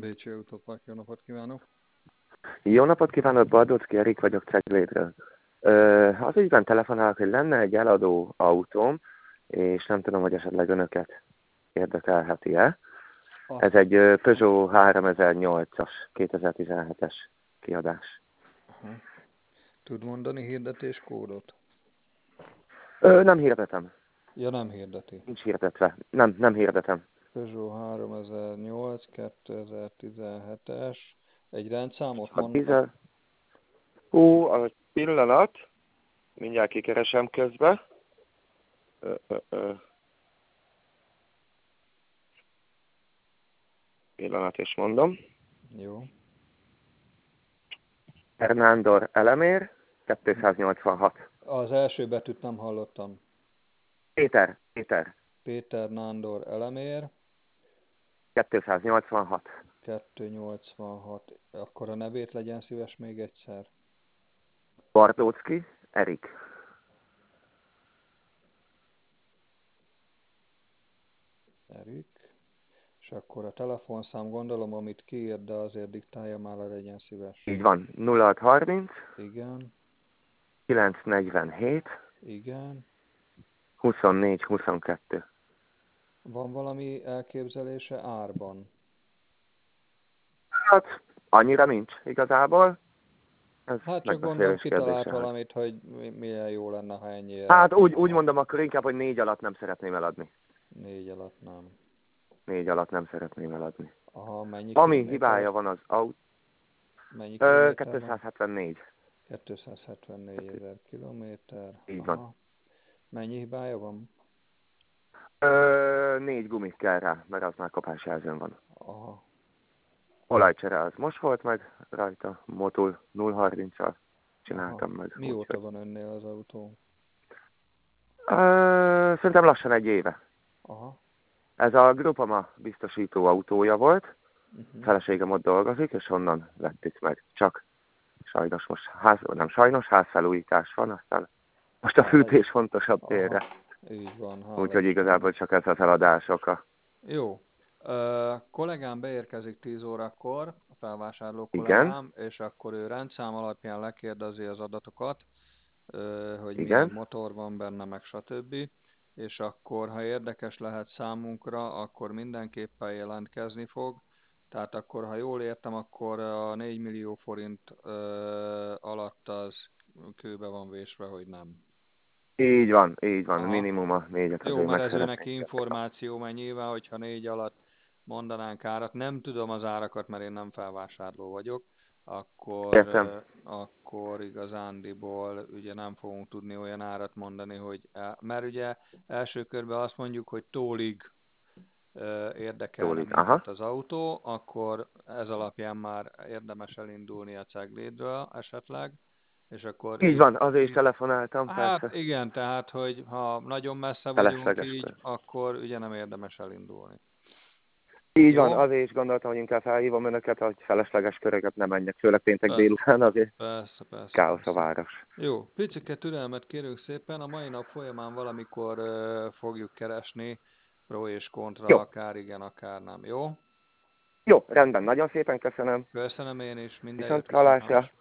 Récsi Autópark, jó napot kívánok! Jó napot kívánok, Bardocki Erik vagyok Ceglédről. Az ügyben telefonálok, hogy lenne egy eladó autóm, és nem tudom, hogy esetleg önöket érdekelheti-e. Ez egy Peugeot 3008-as, 2017-es kiadás. Aha. Tud mondani hirdetéskódot? Nem hirdetem. Ja, nem hirdeti. Nincs hirdetve. Nem hirdetem. Peugeot 3008, 2017-es. Egy rendszámot A mondhat? dízel... a pillanat. Mindjárt kikeresem közbe. Pillanat, és mondom. Jó. Fernándor Elemér, 286. Az első betűt nem hallottam. Péter. Péter Nándor Elemér, 286. 286. Akkor a nevét legyen szíves még egyszer. Bardocki Erik. Erik. És akkor a telefonszám gondolom, amit kiír, de azért diktálja már, legyen szíves. Így van. 0630 Igen, 947 igen. 24 22. Van valami elképzelése árban? Hát, annyira nincs igazából. Ez Hát csak gondolom megbeszélés kitalált kérdése. valamit, hogy milyen jó lenne, ha ennyi. Hát úgy mondom, akkor inkább, hogy 4 alatt nem szeretném eladni. 4 alatt nem. 4 alatt nem szeretném eladni. Aha, mennyi Ami kilométer? hibája van az autó. Mennyi kilométer 274. van? 274 000 kilométer. Így Aha. van. Mennyi hibája van? 4 gumik kell rá, mert az már kapásjelzőn van. Aha. Olajcsere az most volt meg rajta, Motul 030-al csináltam meg. Mióta van önnél az autó? Szerintem lassan 1 éve. Aha. Ez a Groupama biztosító autója volt, feleségem ott dolgozik, és onnan vettük meg. Csak sajnos most házfelújítás van, aztán most a fűtés fontosabb térre. Így van. Úgyhogy igazából csak ez az eladás oka. Jó. Kollégám beérkezik 10 órakor, a felvásárló Igen. kollégám, és akkor ő rendszám alapján lekérdezi az adatokat, hogy Igen. milyen motor van benne, meg stb. És akkor, ha érdekes lehet számunkra, akkor mindenképpen jelentkezni fog. Tehát akkor, ha jól értem, akkor a 4 millió forint alatt az kőbe van vésve, hogy nem. Így van. Aha. Minimum a 4-et Jó, azért mert meg ez ő neki szeretnénk. információ, mert nyilván, hogyha 4 alatt mondanánk árat, nem tudom az árakat, mert én nem felvásárló vagyok, akkor igazándiból ugye nem fogunk tudni olyan árat mondani, hogy mert ugye első körben azt mondjuk, hogy tólig érdekelne minket az autó, akkor ez alapján már érdemes elindulni a Ceglédről esetleg. És akkor Így van, azért is telefonáltam, hát persze. igen, tehát, hogy ha nagyon messze vagyunk így, akkor ugye nem érdemes elindulni. Így Jó? van, azért is gondoltam, hogy inkább felhívom önöket, hogy felesleges köröket nem menjek, főleg péntek délután, azért persze. káosz a város. Jó, picike türelmet kérünk szépen, a mai nap folyamán valamikor fogjuk keresni pro és kontra, Jó. akár igen, akár nem, jó? Jó, rendben, nagyon szépen köszönöm. Köszönöm én is, minden Viszont jót, viszontlátásra.